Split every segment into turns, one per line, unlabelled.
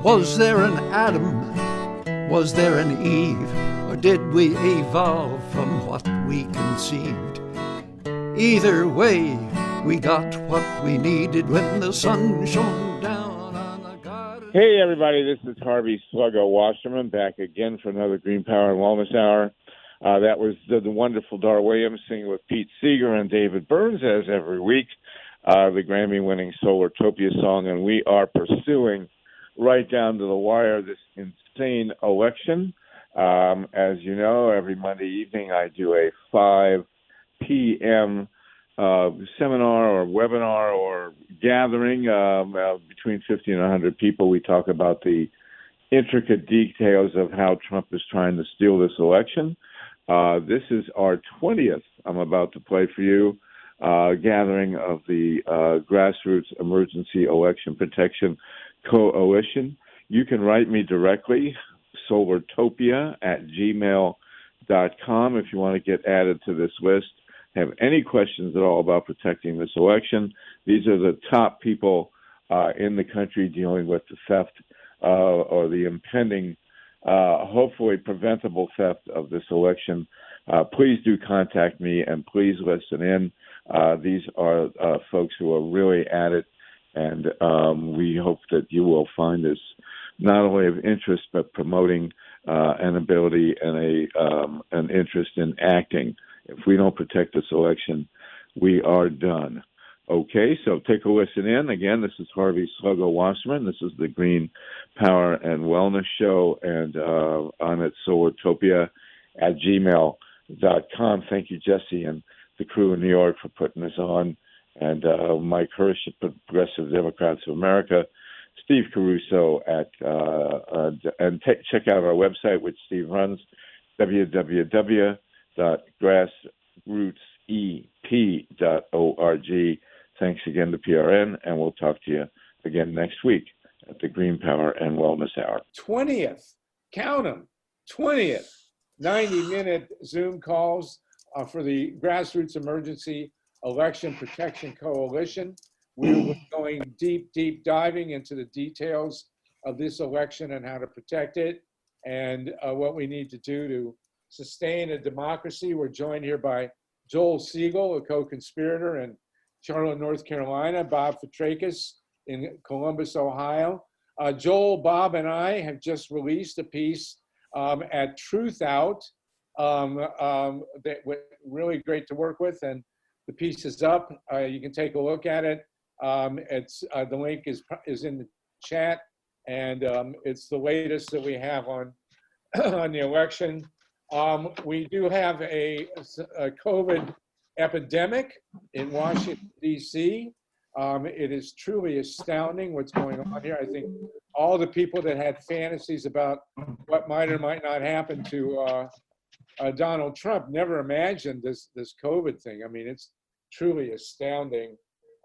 Was there an Adam? Was there an Eve? Or did we evolve from what we conceived? Either way, we got what we needed when the sun shone down on the garden.
Hey, everybody, this is Harvey Sluggo Wasserman back again for another Green Power and Wellness Hour. That was the wonderful Dar Williams singing with Pete Seeger and David Burns, as every week, the Grammy-winning Solartopia song, and we are pursuing right down to the wire this insane election. As you know, every Monday evening I do a 5 p.m. Seminar or webinar or gathering between 50 and 100 people. We talk about the intricate details of how Trump is trying to steal this election. This is our 20th, I'm about to play for you, gathering of the Grassroots Emergency Election Protection Coalition. You can write me directly, solartopia@gmail.com, if you want to get added to this list. Have any questions at all about protecting this election. These are the top people in the country dealing with the theft or the impending, hopefully preventable theft of this election. Please do contact me and please listen in. These are folks who are really at it, and we hope that you will find this not only of interest, but promoting an ability and an interest in acting. If we don't protect this election, we are done. Okay, so take a listen in. Again, this is Harvey Sluggo Wasserman. This is the Green Power and Wellness Show, and I'm at solartopia@gmail.com. Thank you, Jesse, and the crew in New York for putting this on, and Mike Hirsch at Progressive Democrats of America, Steve Caruso and check out our website, which Steve runs, www.grassrootsep.org. Thanks again to PRN, and we'll talk to you again next week at the Green Power and Wellness Hour.
20th, count them, 20th, 90-minute Zoom calls for the Grassroots Emergency Election Protection Coalition. We're going deep diving into the details of this election and how to protect it and what we need to do to sustain a democracy. We're joined here by Joel Siegel, a co-conspirator in Charlotte, North Carolina, Bob Fitrakis in Columbus, Ohio. Joel, Bob, and I have just released a piece at Truth Out that was really great to work with, and the piece is up. You can take a look at it. The link is in the chat, and it's the latest that we have on on the election. We do have a COVID epidemic in Washington, D.C. It is truly astounding what's going on here. I think all the people that had fantasies about what might or might not happen to Donald Trump never imagined this COVID thing. I mean, it's truly astounding.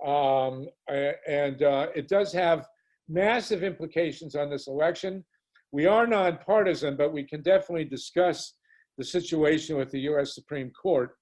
It does have massive implications on this election. We are nonpartisan, but we can definitely discuss the situation with the U.S. Supreme Court.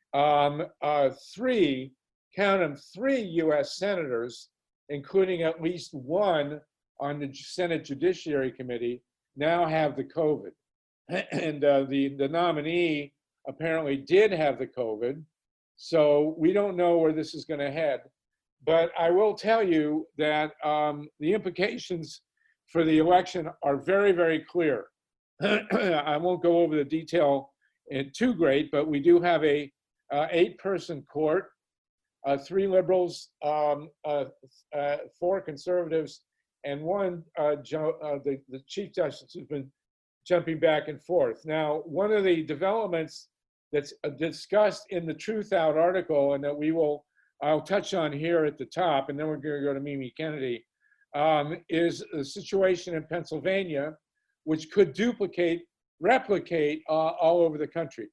Three U.S. senators, including at least one on the Senate Judiciary Committee, now have the COVID. And the nominee apparently did have the COVID. So we don't know where this is going to head. But I will tell you that the implications for the election are very, very clear. I won't go over the detail too great, but we do have a 8-person court, 3 liberals, 4 conservatives, and one, the Chief Justice, who's been jumping back and forth. Now, one of the developments that's discussed in the Truth Out article, and that I'll touch on here at the top, and then we're going to go to Mimi Kennedy, is the situation in Pennsylvania, which could replicate all over the country.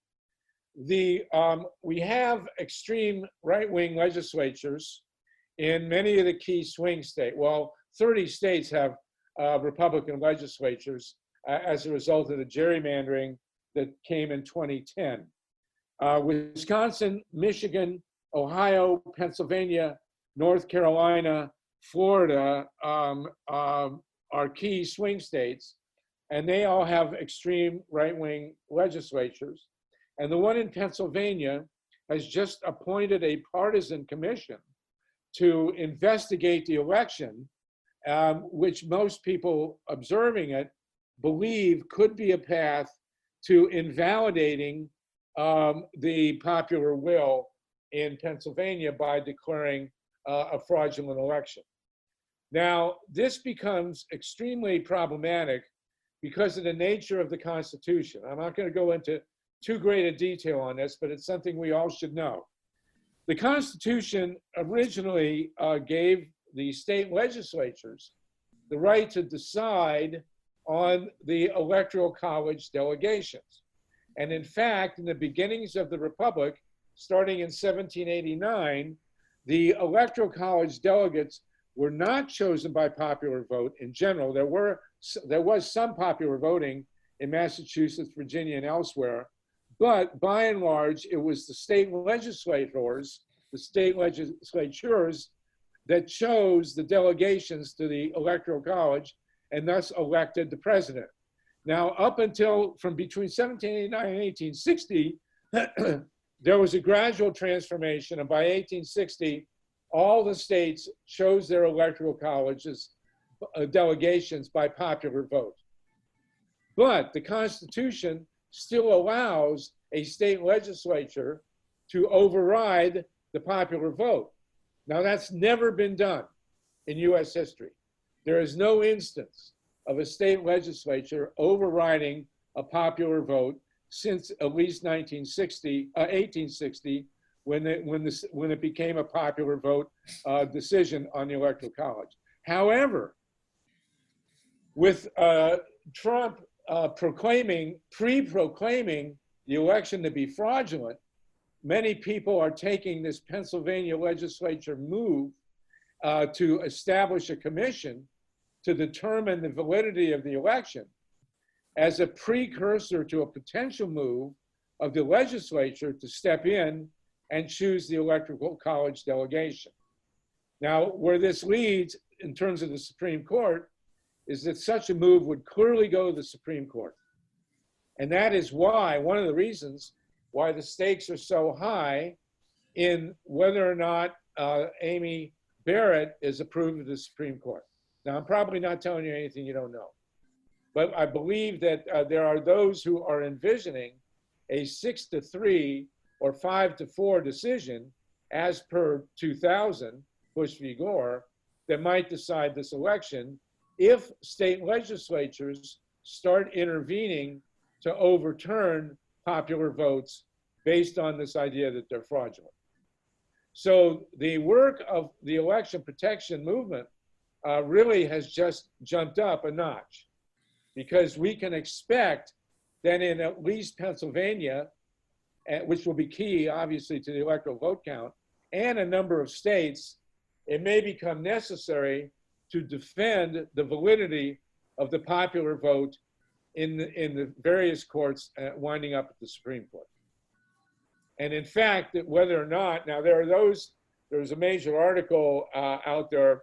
We have extreme right-wing legislatures in many of the key swing states. Well, 30 states have Republican legislatures as a result of the gerrymandering that came in 2010. Wisconsin, Michigan, Ohio, Pennsylvania, North Carolina, Florida are key swing states, and they all have extreme right-wing legislatures. And the one in Pennsylvania has just appointed a partisan commission to investigate the election, which most people observing it believe could be a path to invalidating the popular will in Pennsylvania by declaring a fraudulent election. Now, this becomes extremely problematic because of the nature of the Constitution. I'm not going to go into too great a detail on this, but it's something we all should know. The Constitution originally gave the state legislatures the right to decide on the Electoral College delegations. And in fact, in the beginnings of the Republic, starting in 1789, the Electoral College delegates were not chosen by popular vote in general. There was some popular voting in Massachusetts, Virginia, and elsewhere, but by and large, it was the state legislators, the state legislatures that chose the delegations to the Electoral College and thus elected the president. Now, up until from between 1789 and 1860, there was a gradual transformation, and by 1860, all the states chose their electoral colleges delegations by popular vote. But the Constitution still allows a state legislature to override the popular vote. Now, that's never been done in US history. There is no instance of a state legislature overriding a popular vote since at least 1860, when it became a popular vote decision on the Electoral College. However, with Trump pre-proclaiming the election to be fraudulent, many people are taking this Pennsylvania legislature move to establish a commission to determine the validity of the election as a precursor to a potential move of the legislature to step in and choose the Electoral College delegation. Now, where this leads in terms of the Supreme Court is that such a move would clearly go to the Supreme Court. And that is why, one of the reasons why the stakes are so high in whether or not Amy Barrett is approved of the Supreme Court. Now, I'm probably not telling you anything you don't know, but I believe that there are those who are envisioning a 6-3 or 5-4 decision as per 2000, Bush v. Gore, that might decide this election if state legislatures start intervening to overturn popular votes based on this idea that they're fraudulent. So the work of the election protection movement really has just jumped up a notch, because we can expect that in at least Pennsylvania, which will be key, obviously, to the electoral vote count, and a number of states, it may become necessary to defend the validity of the popular vote in the various courts winding up at the Supreme Court. And in fact, that whether or not, now there's a major article out there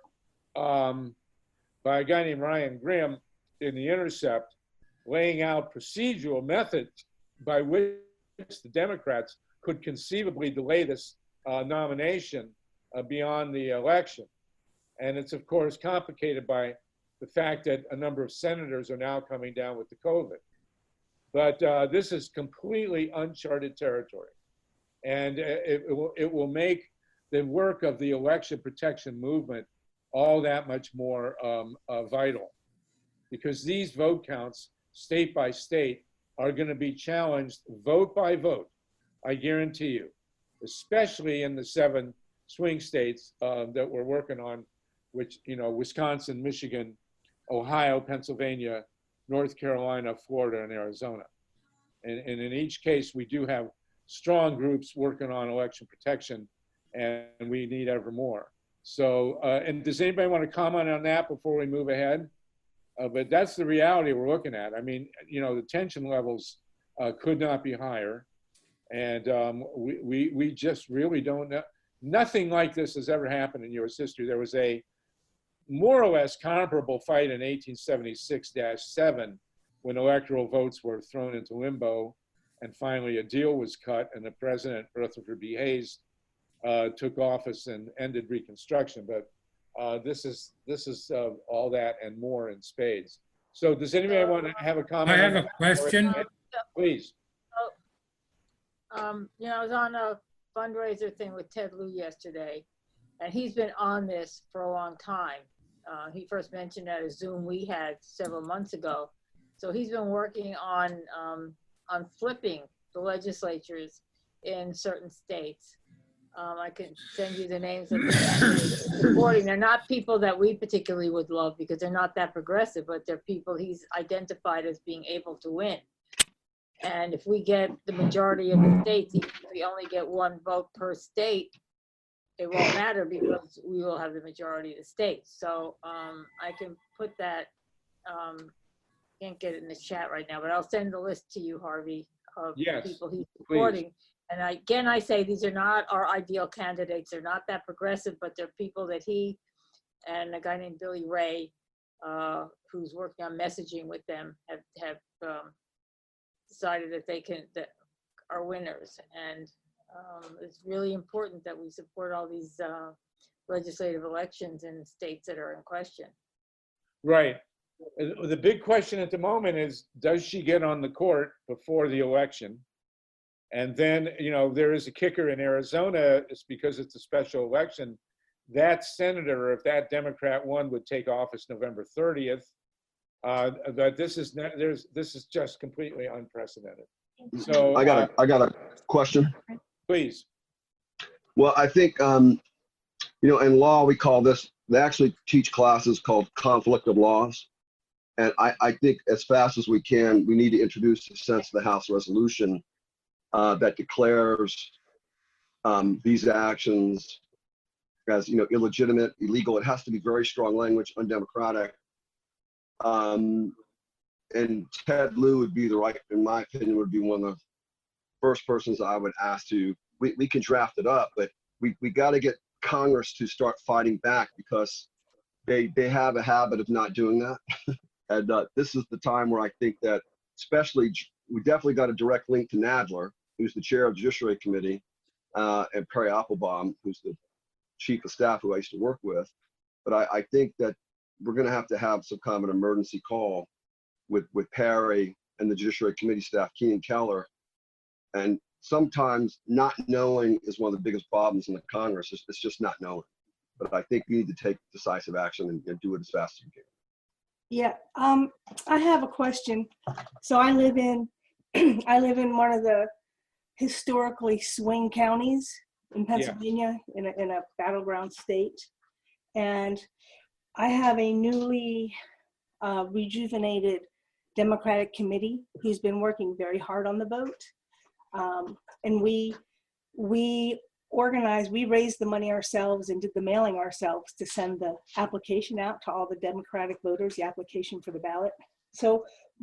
by a guy named Ryan Grim in The Intercept, laying out procedural methods by which the Democrats could conceivably delay this nomination beyond the election. And it's, of course, complicated by the fact that a number of senators are now coming down with the COVID. But this is completely uncharted territory. And it will make the work of the election protection movement all that much more vital, because these vote counts, state by state, are going to be challenged vote by vote, I guarantee you, especially in the 7 swing states that we're working on, which, you know, Wisconsin, Michigan, Ohio, Pennsylvania, North Carolina, Florida, and Arizona. And in each case, we do have strong groups working on election protection, and we need ever more. So, and does anybody want to comment on that before we move ahead? But that's the reality we're looking at. I mean, you know, the tension levels could not be higher. And we just really don't know. Nothing like this has ever happened in US history. There was a more or less comparable fight in 1876-7 when electoral votes were thrown into limbo and finally a deal was cut and the president, Rutherford B. Hayes, took office and ended Reconstruction. But this is all that and more in spades. So does anybody want to have a comment?
I have a question.
Please.
You know, I was on a fundraiser thing with Ted Lieu yesterday, and he's been on this for a long time. He first mentioned at a Zoom we had several months ago. So he's been working on flipping the legislatures in certain states. I can send you the names of the supporting. They're not people that we particularly would love because they're not that progressive, but they're people he's identified as being able to win. And if we get the majority of the states, even if we only get one vote per state, it won't matter because we will have the majority of the states. So I can put that, can't get it in the chat right now, but I'll send the list to you, Harvey, of
Yes,
people he's supporting.
please.
And again, I say these are not our ideal candidates. They're not that progressive, but they're people that he and a guy named Billy Ray, who's working on messaging with them, have decided that that are winners. And it's really important that we support all these legislative elections in states that are in question.
Right. The big question at the moment is, does she get on the court before the election? And then, you know, there is a kicker in Arizona. It's because it's a special election. That senator, if that Democrat won, would take office November 30th. But this is just completely unprecedented. So
I got a question.
Please.
Well, I think you know, in law we call this. They actually teach classes called conflict of laws, and I think as fast as we can, we need to introduce a sense of the House resolution that declares these actions as, you know, illegitimate, illegal. It has to be very strong language, undemocratic. And Ted Lieu would be in my opinion, would be one of the first persons I would ask to. We can draft it up, but we got to get Congress to start fighting back because they have a habit of not doing that. And this is the time where I think that, especially, we definitely got a direct link to Nadler, who's the chair of the Judiciary Committee, and Perry Applebaum, who's the chief of staff who I used to work with. But I think that we're going to have some kind of an emergency call with Perry and the Judiciary Committee staff, Keenan Keller. And sometimes not knowing is one of the biggest problems in the Congress. It's just not knowing. But I think we need to take decisive action and do it as fast as we can.
Yeah, I have a question. So I live in one of the historically swing counties in Pennsylvania, in a battleground state, and I have a newly rejuvenated Democratic committee who's been working very hard on the vote, and we organized, we raised the money ourselves and did the mailing ourselves to send the application out to all the Democratic voters, the application for the ballot. So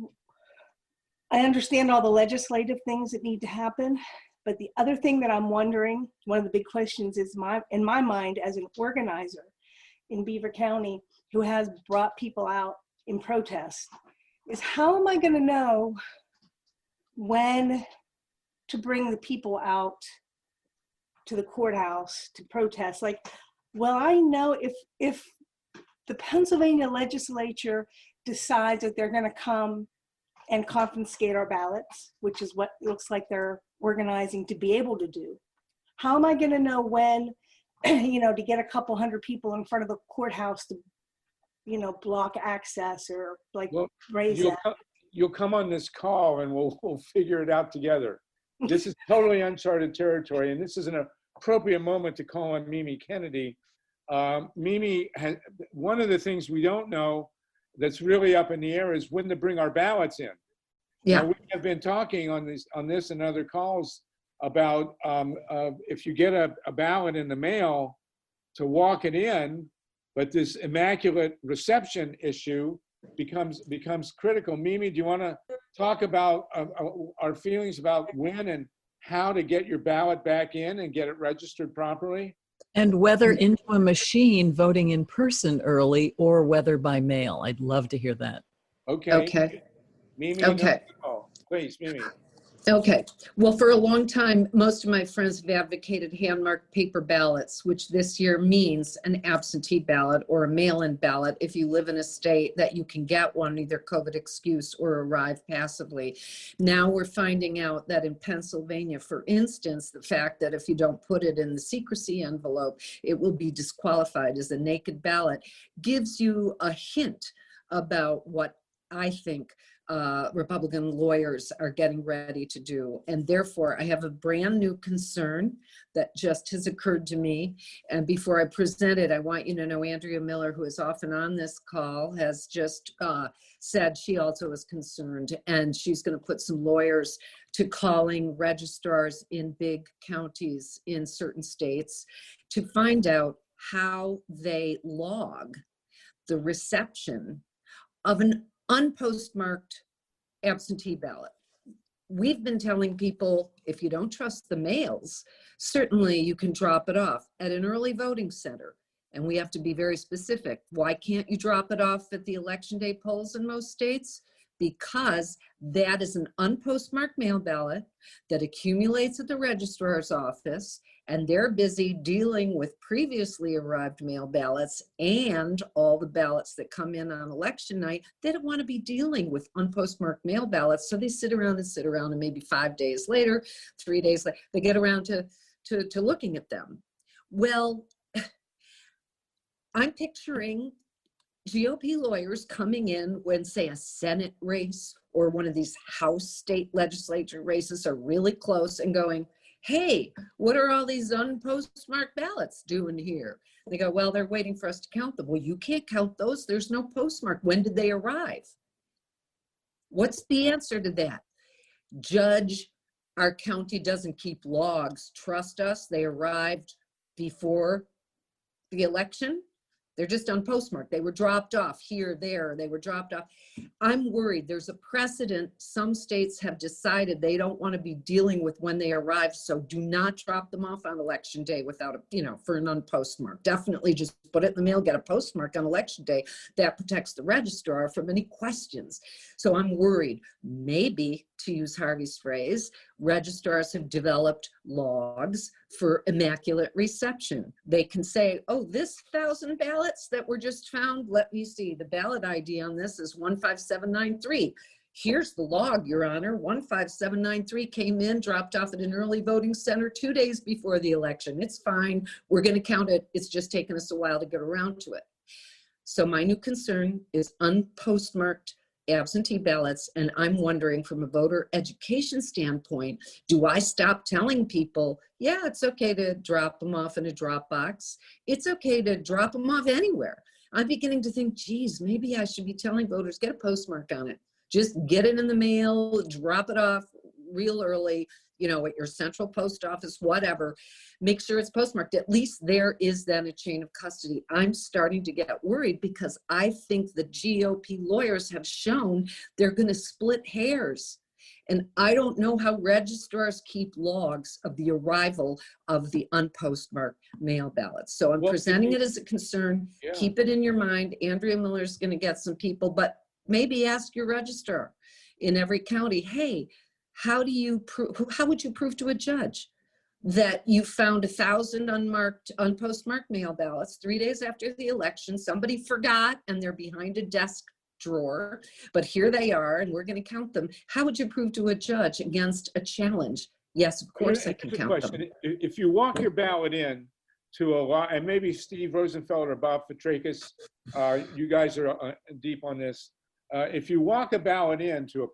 I understand all the legislative things that need to happen, but the other thing that I'm wondering, one of the big questions is in my mind as an organizer in Beaver County who has brought people out in protest, is how am I going to know when to bring the people out to the courthouse to protest? Like, well, I know if the Pennsylvania legislature decides that they're going to come and confiscate our ballots, which is what it looks like they're organizing to be able to do, how am I going to know when, you know, to get a couple hundred people in front of the courthouse to, you know, block access or like raise that?
You'll come on this call and we'll figure it out together. This is totally uncharted territory, and this is an appropriate moment to call on Mimi Kennedy. Mimi, one of the things we don't know that's really up in the air is when to bring our ballots in.
Yeah.
Now, we have been talking on this and other calls about if you get a ballot in the mail, to walk it in, but this immaculate reception issue becomes critical. Mimi, do you want to talk about our feelings about when and how to get your ballot back in and get it registered properly?
And whether into a machine voting in person early or whether by mail. I'd love to hear that.
Okay.
Okay.
Mimi,
Okay.
no. Please, Mimi.
Okay. Well, for a long time, most of my friends have advocated hand-marked paper ballots, which this year means an absentee ballot or a mail-in ballot if you live in a state that you can get one, either COVID excuse or arrive passively. Now we're finding out that in Pennsylvania, for instance, the fact that if you don't put it in the secrecy envelope, it will be disqualified as a naked ballot gives you a hint about what I think Republican lawyers are getting ready to do. And therefore, I have a brand new concern that just has occurred to me. And before I present it, I want you to know Andrea Miller, who is often on this call, has just said she also is concerned. And she's going to put some lawyers to calling registrars in big counties in certain states to find out how they log the reception of an unpostmarked absentee ballot. We've been telling people, if you don't trust the mails, certainly you can drop it off at an early voting center. And we have to be very specific. Why can't you drop it off at the election day polls in most states? Because that is an unpostmarked mail ballot that accumulates at the registrar's office, and they're busy dealing with previously arrived mail ballots and all the ballots that come in on election night. They don't want to be dealing with unpostmarked mail ballots, so they sit around, and maybe 5 days later, 3 days later, they get around to looking at them. Well, I'm picturing GOP lawyers coming in when, say, a Senate race or one of these House state legislature races are really close and going, hey, what are all these unpostmarked ballots doing here? They go, well, they're waiting for us to count them. Well, you can't count those. There's no postmark. When did they arrive? What's the answer to that? Judge, our county doesn't keep logs. Trust us, they arrived before the election. They're just unpostmarked. They were dropped off here, there, they were dropped off. I'm worried there's a precedent. Some states have decided they don't want to be dealing with when they arrive. So do not drop them off on election day without for an unpostmark. Definitely just put it in the mail, get a postmark on election day. That protects the registrar from any questions. So I'm worried, maybe, to use Harvey's phrase, registrars have developed logs for immaculate reception. They can say, oh, this 1,000 ballots that were just found, let me see, the ballot ID on this is 15793. Here's the log, Your Honor. 15793 came in, dropped off at an early voting center 2 days before the election. It's fine. We're going to count it. It's just taken us a while to get around to it. So my new concern is unpostmarked absentee ballots, and I'm wondering from a voter education standpoint, do I stop telling people, yeah, it's okay to drop them off in a drop box. It's okay to drop them off anywhere. I'm beginning to think, geez, maybe I should be telling voters, get a postmark on it. Just get it in the mail, drop it off real early, at your central post office, whatever. Make sure it's postmarked. At least there is then a chain of custody. I'm starting to get worried because I think the GOP lawyers have shown they're going to split hairs. And I don't know how registrars keep logs of the arrival of the unpostmarked mail ballots. So I'm presenting it as a concern. Yeah. Keep it in your mind. Andrea Miller's going to get some people, but maybe ask your registrar in every county, hey, how would you prove to a judge that you found 1,000 unpostmarked mail ballots 3 days after the election? Somebody forgot and they're behind a desk drawer, but here they are and we're going to count them. How would you prove to a judge against a challenge? Yes, of course I can count them.
If you walk your ballot in to a lot, and maybe Steve Rosenfeld or Bob Petrakis, you guys are deep on this. If you walk a ballot in to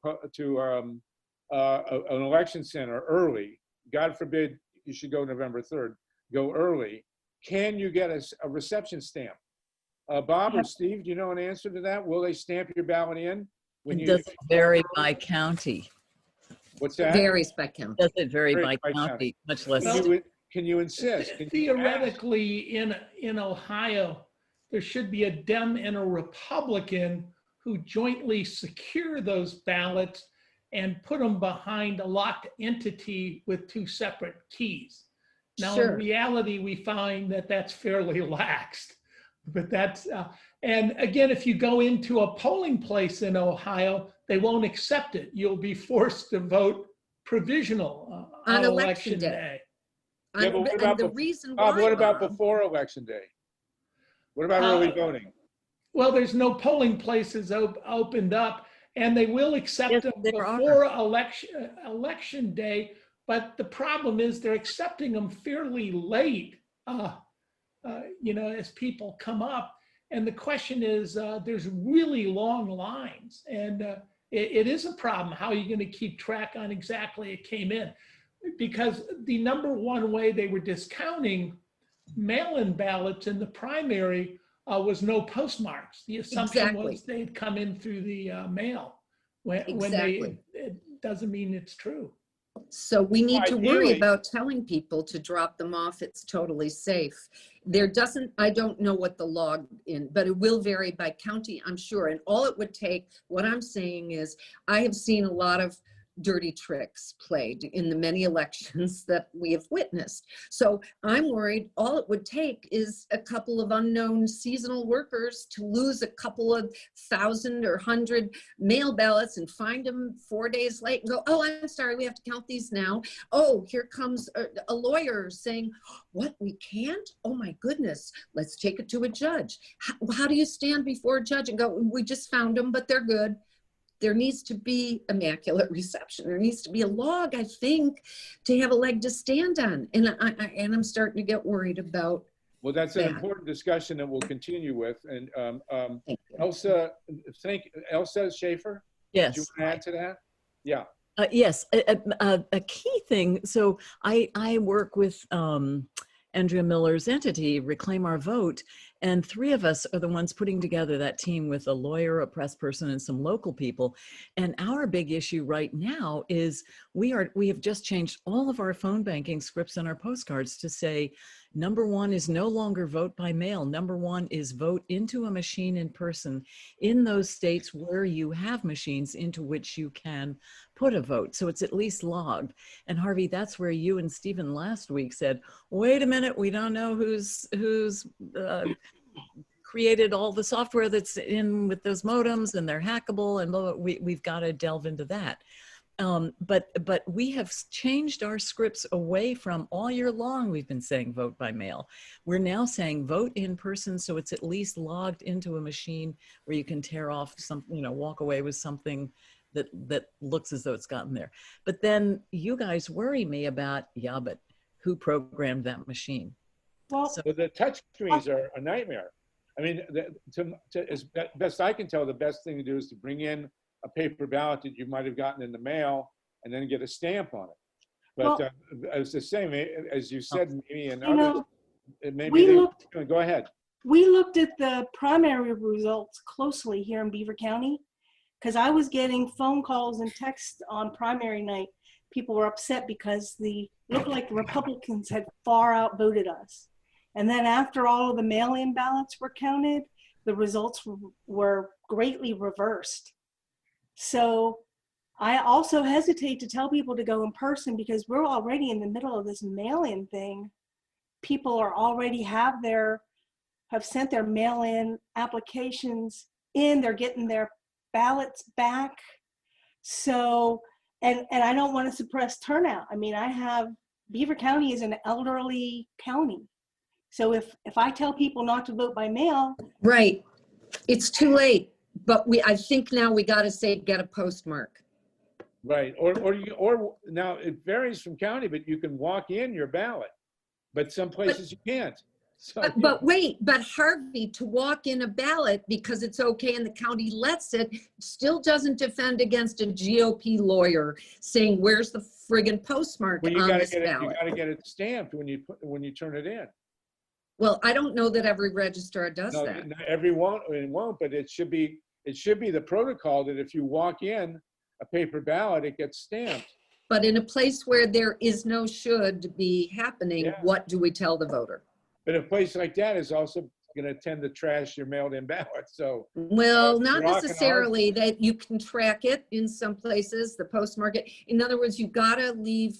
an election center early, God forbid you should go November 3rd, go early, can you get a reception stamp? Bob or Steve, do you know an answer to that? Will they stamp your ballot in?
It does vary by county.
What's that?
Varies by county.
Does it vary by county? Much less.
Can you insist?
Theoretically, in Ohio, there should be a Dem and a Republican who jointly secure those ballots and put them behind a locked entity with two separate keys. Now,
Sure.
in reality, we find that that's fairly laxed. But that's, and again, if you go into a polling place in Ohio, they won't accept it. You'll be forced to vote provisional
On
on
election
election
day.
day.
Yeah, but what
And
about
the
bef-
reason
Bob,
why,
what about
Bob,
before election day? What about early voting?
Well, there's no polling places opened up, and they will accept
Yes,
them
there are.
before election day. But the problem is they're accepting them fairly late, as people come up. And the question is, there's really long lines, and it is a problem. How are you going to keep track on exactly it came in? Because the number one way they were discounting mail-in ballots in the primary was no postmarks. The assumption
Exactly.
was they'd come in through the mail. When
Exactly.
it doesn't mean it's true.
So we need to worry
Ideally-
about telling people to drop them off. It's totally safe. I don't know what the log in, but it will vary by county, I'm sure. And all it would take, what I'm saying is, I have seen a lot of dirty tricks played in the many elections that we have witnessed. So I'm worried all it would take is a couple of unknown seasonal workers to lose a couple of 1,000 or 100 mail ballots and find them 4 days late and go, oh, I'm sorry, we have to count these now. Oh, here comes a lawyer saying, what, we can't? Oh my goodness, let's take it to a judge. How do you stand before a judge and go, we just found them, but they're good? There needs to be immaculate reception. There needs to be a log, I think, to have a leg to stand on. And I'm starting to get worried about.
Well, that's an
that.
important discussion that we'll continue with. And
Thank you.
Elsa Schaefer?
Yes.
Do you want to add to that? Yeah.
Yes, a key thing. So I work with Andrea Miller's entity, Reclaim Our Vote, and 3 of us are the ones putting together that team with a lawyer, a press person, and some local people. And our big issue right now is we have just changed all of our phone banking scripts and our postcards to say, number 1 is no longer vote by mail. Number 1 is vote into a machine in person in those states where you have machines into which you can put a vote. So it's at least logged. And Harvey, that's where you and Stephen last week said, wait a minute, we don't know who's created all the software that's in with those modems and they're hackable and blah, blah, we've got to delve into that. But we have changed our scripts away from all year long. We've been saying vote by mail. We're now saying vote in person. So it's at least logged into a machine where you can tear off something, walk away with something that looks as though it's gotten there. But then you guys worry me about, yeah, but who programmed that machine?
Well,
So-
But the touch screens are a nightmare. I mean, as best I can tell, the best thing to do is to bring in a paper ballot that you might have gotten in the mail and then get a stamp on it. But
Well-
it's the same, as you said, maybe and
you know,
others, maybe
we
they,
looked-
go ahead.
we looked at the primary results closely here in Beaver County because I was getting phone calls and texts on primary night. People were upset because looked like the Republicans had far outvoted us. And then after all of the mail-in ballots were counted, the results were greatly reversed. So I also hesitate to tell people to go in person because we're already in the middle of this mail-in thing. People are already have sent their mail-in applications in, they're getting their ballots back. So, and I don't want to suppress turnout. I mean, Beaver County is an elderly county. So if I tell people not to vote by mail.
Right. It's too late. But I think now we got to say, get a postmark.
Right, or now it varies from county, but you can walk in your ballot, but some places you can't. So,
But wait, but Harvey, to walk in a ballot because it's okay and the county lets it, still doesn't defend against a GOP lawyer saying, where's the friggin' postmark
well, you
on
gotta
this
get it. You
ballot?
gotta get it stamped when you turn it in.
Well, I don't know that every registrar does
No,
that.
not everyone it won't, but it should be the protocol that if you walk in a paper ballot, it gets stamped.
But in a place where there is no should be happening,
Yeah.
what do we tell the voter?
But a place like that is also going to tend to trash your mailed-in ballot. So
Well, not
rock and
necessarily that you can track it in some places, the postmark. In other words, you gotta leave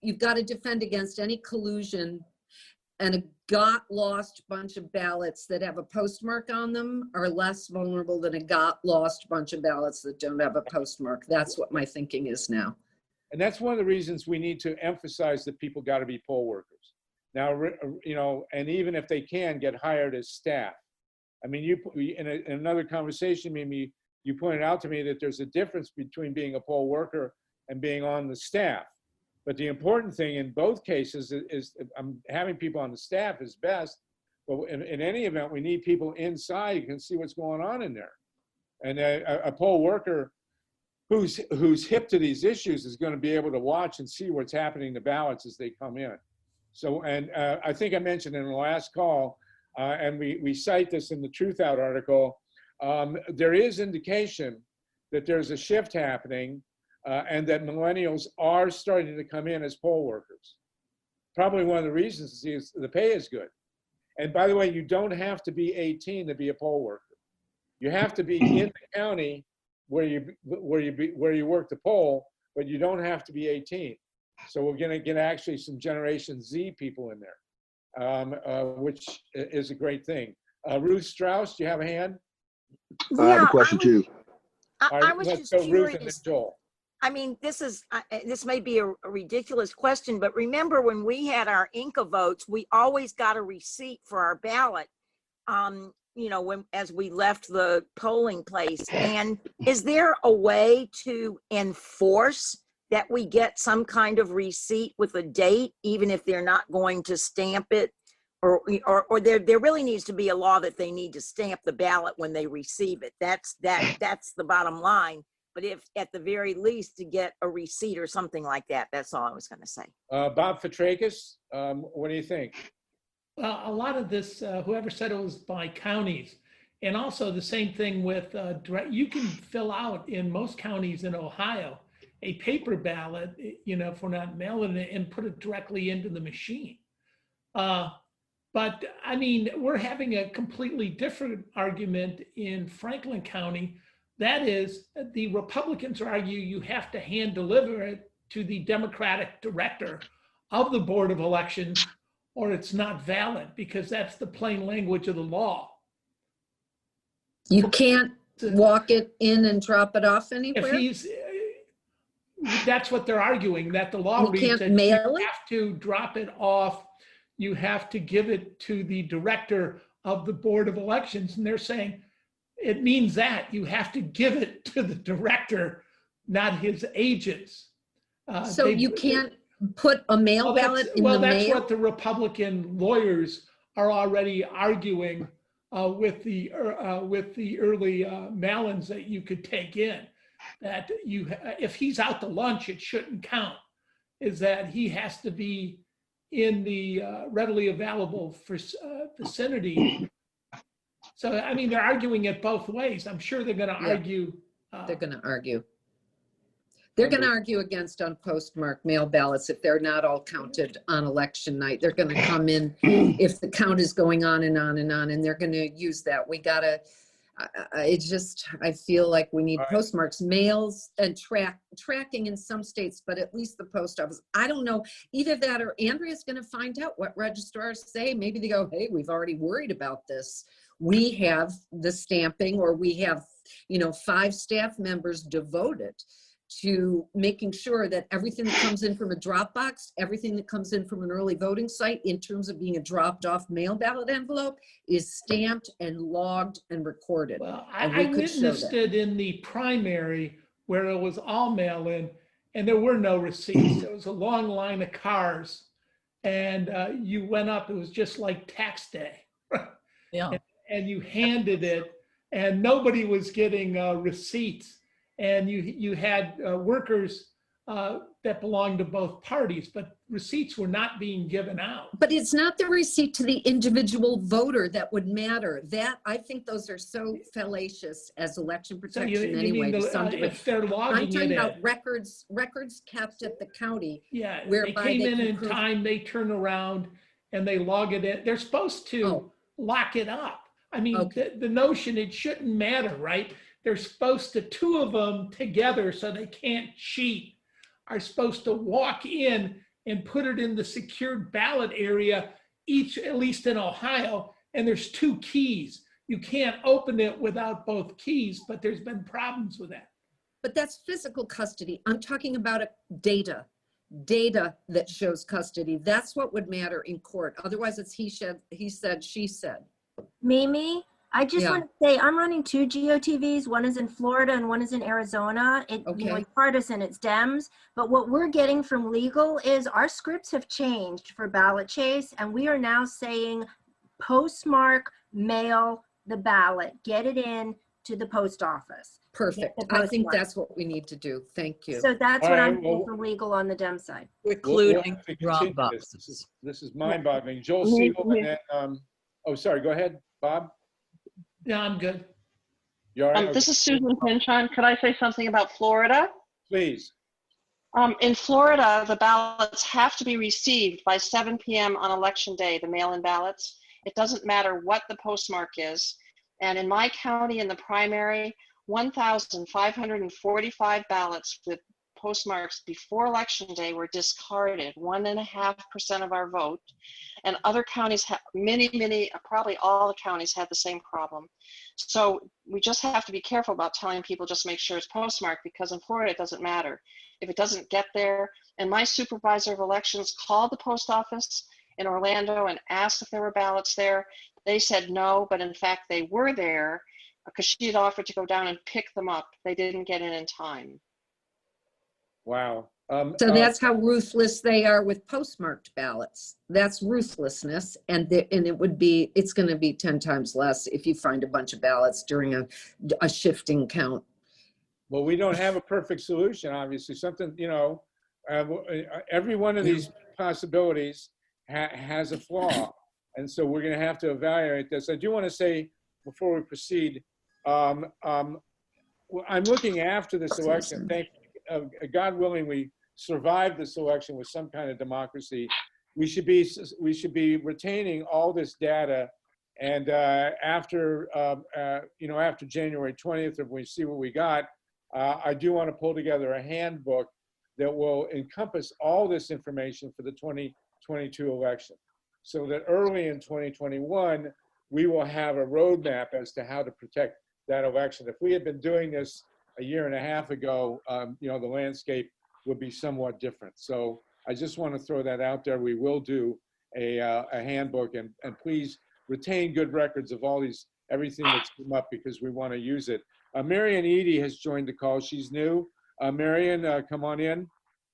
you've got to defend against any collusion, and a got lost bunch of ballots that have a postmark on them are less vulnerable than a got lost bunch of ballots that don't have a postmark. That's what my thinking is now.
And that's one of the reasons we need to emphasize that people got to be poll workers. Now, you know, and even if they can, get hired as staff. I mean, in another conversation, Mimi, you pointed out to me that there's a difference between being a poll worker and being on the staff. But the important thing in both cases is having people on the staff is best. But in any event, we need people inside who can see what's going on in there. And a poll worker who's hip to these issues is going to be able to watch and see what's happening in the ballots as they come in. So, and I think I mentioned in the last call, and we cite this in the Truth Out article, there is indication that there's a shift happening and that millennials are starting to come in as poll workers. Probably one of the reasons is the pay is good. And by the way, you don't have to be 18 to be a poll worker. You have to be in the county where you work the poll, but you don't have to be 18. So we're going to get actually some Generation Z people in there, which is a great thing. Ruth Strauss, do you have a hand?
I have a question too.
I was just
Ruth and then
curious.
Joel.
I mean, this may be a ridiculous question, but remember when we had our Inca votes, we always got a receipt for our ballot, you know, as we left the polling place. And is there a way to enforce that we get some kind of receipt with a date, even if they're not going to stamp it? Or there really needs to be a law that they need to stamp the ballot when they receive it. That's the bottom line. But if at the very least to get a receipt or something like that, that's all I was going to say.
Bob Fitrakis, what do you think?
A lot of this, whoever said it was by counties, and also the same thing with, you can fill out in most counties in Ohio a paper ballot, you know, if we're not mailing it, and put it directly into the machine. But I mean, we're having a completely different argument in Franklin County. That is, the Republicans argue you have to hand deliver it to the Democratic director of the Board of Elections, or it's not valid, because that's the plain language of the law.
You can't walk it in and drop it off anywhere?
That's what they're arguing, that the law reads that you have to drop it off, you have to give it to the director of the Board of Elections, and they're saying, it means that you have to give it to the director, not his agents.
So you can't put a mail ballot in the mail? Well,
that's what the Republican lawyers are already arguing with the early mail-ins that you could take in. That if he's out to lunch, it shouldn't count. Is that he has to be in the readily available vicinity. So, I mean, they're arguing it both ways. I'm sure they're going to argue.
They're going to argue. They're going to argue against unpostmarked mail ballots if they're not all counted on election night. They're going to come in if the count is going on and on and on, and they're going to use that. We got to, I feel like we need postmarks, mails, and tracking in some states, but at least the post office. I don't know, either that or Andrea's going to find out what registrars say. Maybe they go, hey, we've already worried about this. We have the stamping, or we have, 5 staff members devoted to making sure that everything that comes in from a drop box, everything that comes in from an early voting site in terms of being a dropped off mail ballot envelope is stamped and logged and recorded.
Well, I witnessed it in the primary where it was all mail in and there were no receipts. There was a long line of cars and you went up, it was just like tax day.
Yeah.
And you handed it and nobody was getting receipts. And you had workers that belonged to both parties, but receipts were not being given out.
But it's not the receipt to the individual voter that would matter. That, I think those are so fallacious as election protection anyway.
If they're logging
I'm talking about records kept at the county.
Yeah, they came in time, they turn around and they log it in. They're supposed to lock it up. I mean, the notion it shouldn't matter, right? They're supposed to, 2 of them together so they can't cheat, are supposed to walk in and put it in the secured ballot area, each, at least in Ohio, and there's 2 keys. You can't open it without both keys, but there's been problems with that.
But that's physical custody. I'm talking about data that shows custody. That's what would matter in court. Otherwise, it's he said, she said.
Mimi, I just
Yeah.
want to say I'm running 2 GOTVs. One is in Florida and one is in Arizona. You know,
Okay.
it's partisan, it's Dems. But what we're getting from legal is our scripts have changed for ballot chase, and we are now saying postmark, mail the ballot, get it in to the post office.
Perfect.
Get the
I think
postmark.
that's what we need to do. Thank you.
So that's
All
what
right,
I'm
well-
doing for legal on the Dem side.
We'll
Including
have to
drop
continue this.
boxes.
This is mind-boggling. Joel Siegel, and then, oh, sorry, go ahead, Bob.
Yeah, I'm good.
You all right?
This is Susan Pinchon. Could I say something about Florida?
Please.
In Florida, the ballots have to be received by 7 p.m. on election day, the mail-in ballots. It doesn't matter what the postmark is. And in my county, in the primary, 1,545 ballots with postmarks before election day were discarded, 1.5% of our vote. And other counties, many, probably all the counties had the same problem. So we just have to be careful about telling people just make sure it's postmarked, because in Florida, it doesn't matter. If it doesn't get there, and my supervisor of elections called the post office in Orlando and asked if there were ballots there. They said no, but in fact they were there because she had offered to go down and pick them up. They didn't get in time.
Wow.
So that's how ruthless they are with postmarked ballots. That's ruthlessness. And it's going to be 10 times less if you find a bunch of ballots during a shifting count.
Well, we don't have a perfect solution, obviously. Something, every one of these possibilities has a flaw. And so we're going to have to evaluate this. I do want to say, before we proceed, I'm looking after this election. God willing, we survive this election with some kind of democracy. We should be retaining all this data. And after January 20th, if we see what we got, I do want to pull together a handbook that will encompass all this information for the 2022 election, so that early in 2021, we will have a roadmap as to how to protect that election. If we had been doing this a year and a half ago, the landscape would be somewhat different. So I just want to throw that out there. We will do a handbook, and please retain good records of everything that's come up, because we want to use it. Marian Eady has joined the call. She's new. Marian, come on in.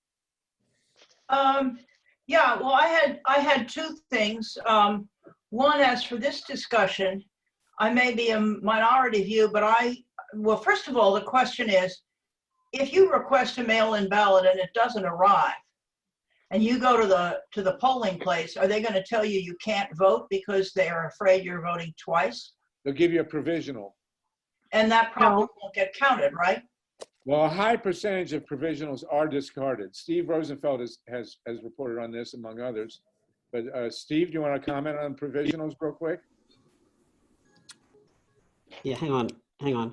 Yeah, well, I had 2 things. One, as for this discussion, I may be a minority view, but well, first of all, the question is, if you request a mail-in ballot and it doesn't arrive, and you go to the polling place, are they going to tell you can't vote because they are afraid you're voting twice?
They'll give you a provisional.
And that probably won't get counted, right?
Well, a high percentage of provisionals are discarded. Steve Rosenfeld has reported on this, among others. But Steve, do you want to comment on provisionals real quick?
Yeah, hang on.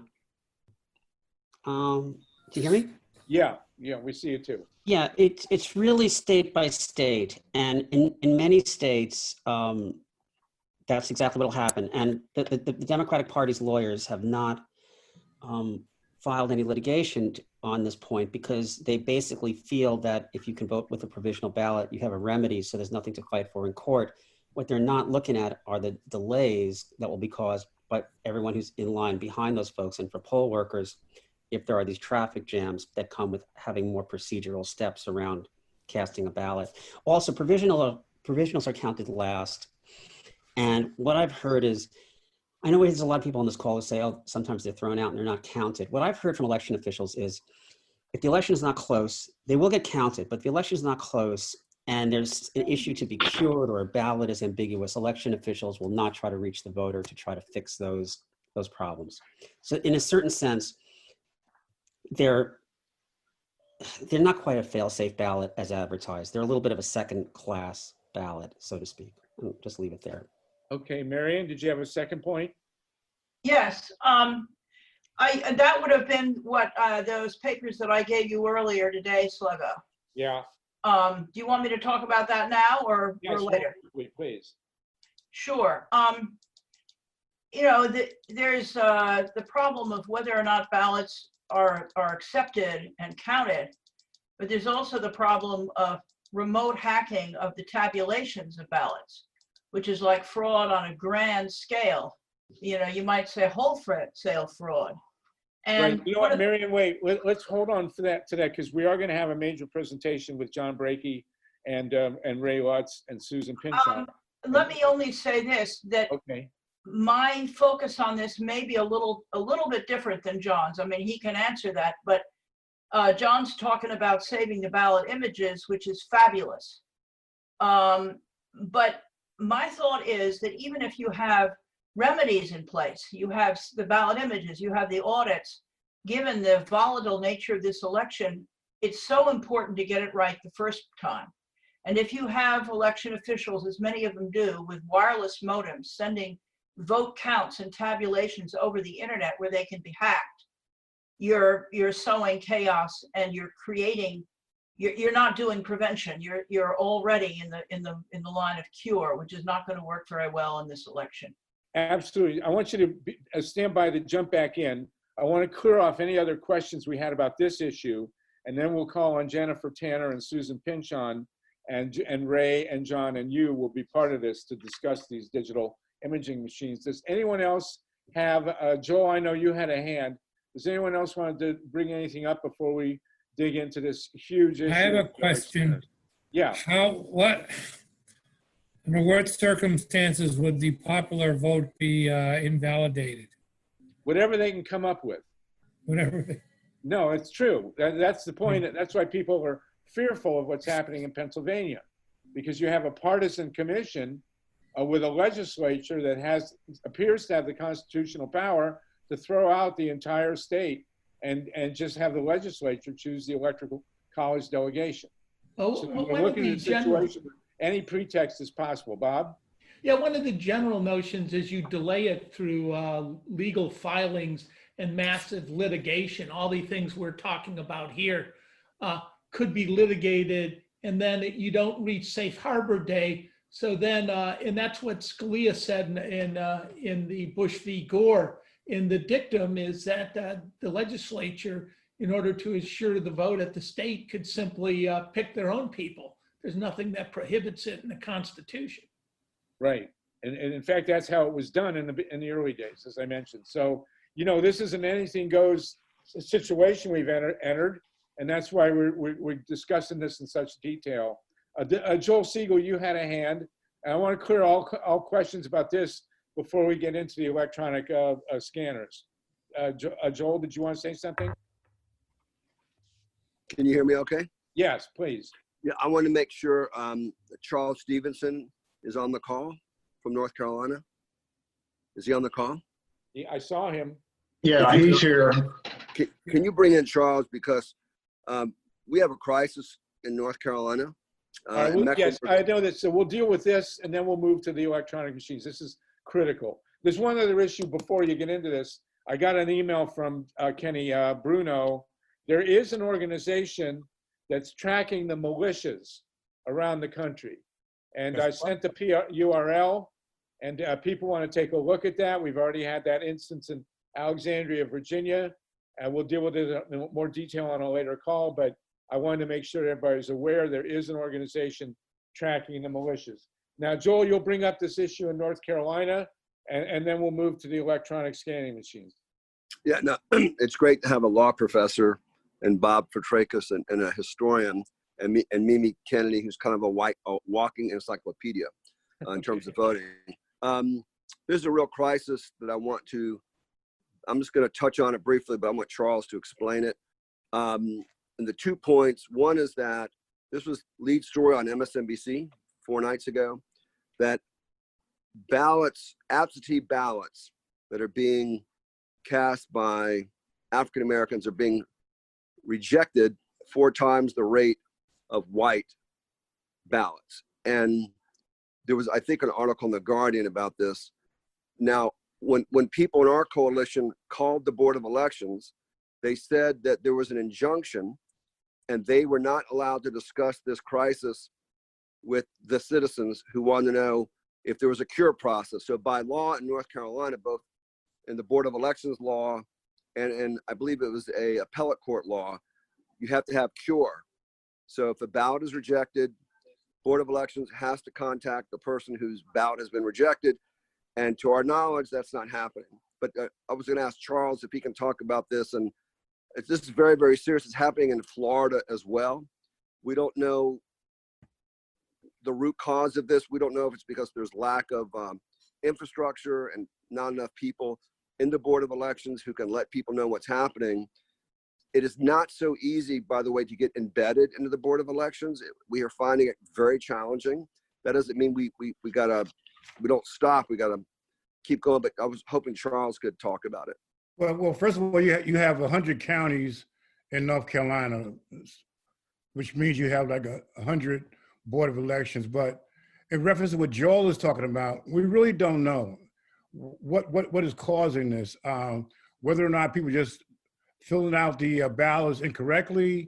Do you hear me?
Yeah, we see it too.
Yeah, it's really state by state, and in many states, that's exactly what will happen. And the Democratic Party's lawyers have not filed any litigation on this point, because they basically feel that if you can vote with a provisional ballot, you have a remedy, so there's nothing to fight for in court. What they're not looking at are the delays that will be caused by everyone who's in line behind those folks, and for poll workers, if there are these traffic jams that come with having more procedural steps around casting a ballot. Also, provisionals are counted last. And what I've heard is, I know there's a lot of people on this call who say, oh, sometimes they're thrown out and they're not counted. What I've heard from election officials is, if the election is not close, they will get counted, but if the election is not close and there's an issue to be cured or a ballot is ambiguous, election officials will not try to reach the voter to try to fix those problems. So in a certain sense, they're not quite a fail-safe ballot as advertised. They're a little bit of a second-class ballot, so to speak. I'll just leave it there.
Okay, Marian, did you have a second point?
Yes, that would have been what those papers that I gave you earlier today, Sluggo.
Yeah.
Do you want me to talk about that now or
Yes,
later?
please.
Sure. There's the problem of whether or not ballots are accepted and counted, but there's also the problem of remote hacking of the tabulations of ballots, which is like fraud on a grand scale. You might say wholesale fraud. And
right. You know what, Marion, wait, let's hold on to that because we are going to have a major presentation with John Brakey and Ray Lutz and Susan Pinchon.
Let me only say this, that
okay.
My focus on this may be a little bit different than John's. I mean, he can answer that, but John's talking about saving the ballot images, which is fabulous. But my thought is that even if you have remedies in place, you have the ballot images, you have the audits, given the volatile nature of this election, it's so important to get it right the first time. And if you have election officials, as many of them do, with wireless modems sending vote counts and tabulations over the internet where they can be hacked, you're sowing chaos and you're creating. You're not doing prevention. You're already in the line of cure, which is not going to work very well in this election.
Absolutely. I want you to stand by to jump back in. I want to clear off any other questions we had about this issue, and then we'll call on Jennifer Tanner and Susan Pinchon, and Ray and John and you will be part of this to discuss these digital imaging machines. Does anyone else have, Joel, I know you had a hand. Does anyone else want to bring anything up before we dig into this huge issue?
I have a question.
Yeah.
Under what circumstances would the popular vote be invalidated?
Whatever they can come up with.
Whatever.
No, it's true. That's the point. That's why people are fearful of what's happening in Pennsylvania, because you have a partisan commission with a legislature that appears to have the constitutional power to throw out the entire state and just have the legislature choose the electoral college delegation.
Oh,
so we're looking at a situation where any pretext is possible. Bob?
Yeah, one of the general notions is you delay it through legal filings and massive litigation. All the things we're talking about here could be litigated, and then you don't reach safe harbor day. So then, and that's what Scalia said in the Bush v. Gore in the dictum, is that the legislature, in order to assure the vote at the state, could simply pick their own people. There's nothing that prohibits it in the Constitution.
Right, and in fact, that's how it was done in the early days, as I mentioned. So, this is an anything goes situation we've entered, and that's why we're discussing this in such detail. Joel Siegel, you had a hand, and I want to clear all questions about this before we get into the electronic scanners. Joel, did you want to say something?
Can you hear me okay?
Yes, please.
Yeah, I want to make sure Charles Stevenson is on the call from North Carolina. Is he on the call?
I saw him.
Yeah, he's here.
Can you bring in Charles, because we have a crisis in North Carolina.
Yes, I know that. So we'll deal with this, and then we'll move to the electronic machines. This is critical. There's one other issue before you get into this. I got an email from Kenny Bruno. There is an organization that's tracking the militias around the country. And I sent the URL, and people want to take a look at that. We've already had that instance in Alexandria, Virginia, and we'll deal with it in more detail on a later call, but I wanted to make sure everybody's aware there is an organization tracking the militias. Now, Joel, you'll bring up this issue in North Carolina, and then we'll move to the electronic scanning machines.
Yeah, no, it's great to have a law professor and Bob Petrakis and a historian, and Mimi Kennedy, who's kind of a walking encyclopedia in terms of voting. There's a real crisis that I'm just going to touch on it briefly, but I want Charles to explain it. And the 2 points, one is that this was lead story on MSNBC 4 nights ago, that absentee ballots that are being cast by African Americans are being rejected 4 times the rate of white ballots. And there was, I think, an article in The Guardian about this. Now, when people in our coalition called the Board of Elections, they said that there was an injunction and they were not allowed to discuss this crisis with the citizens who wanted to know if there was a cure process. So by law in North Carolina, both in the Board of Elections law and I believe it was a appellate court law, you have to have cure. So if a ballot is rejected, Board of Elections has to contact the person whose ballot has been rejected. And to our knowledge, that's not happening. But I was going to ask Charles if he can talk about this. And this is very, very serious. It's happening in Florida as well. We don't know the root cause of this. We don't know if it's because there's lack of infrastructure and not enough people in the Board of Elections who can let people know what's happening. It is not so easy, by the way, to get embedded into the Board of Elections. We are finding it very challenging. That doesn't mean we don't stop. We gotta keep going. But I was hoping Charles could talk about it.
Well, first of all, you have 100 counties in North Carolina, which means you have like 100 Board of Elections. But in reference to what Joel is talking about, we really don't know what is causing this. Whether or not people just filling out the ballots incorrectly,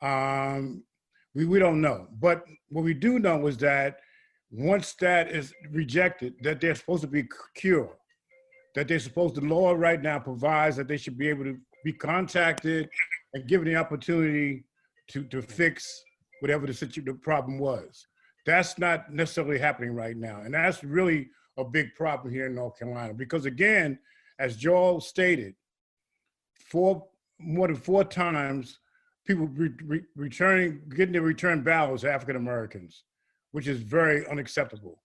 we don't know. But what we do know is that once that is rejected, that they're supposed to be cured, that they're supposed to, the law right now provides that they should be able to be contacted and given the opportunity to fix whatever the problem was. That's not necessarily happening right now. And that's really a big problem here in North Carolina, because again, as Joel stated, more than 4 times people getting their return ballots are African Americans, which is very unacceptable.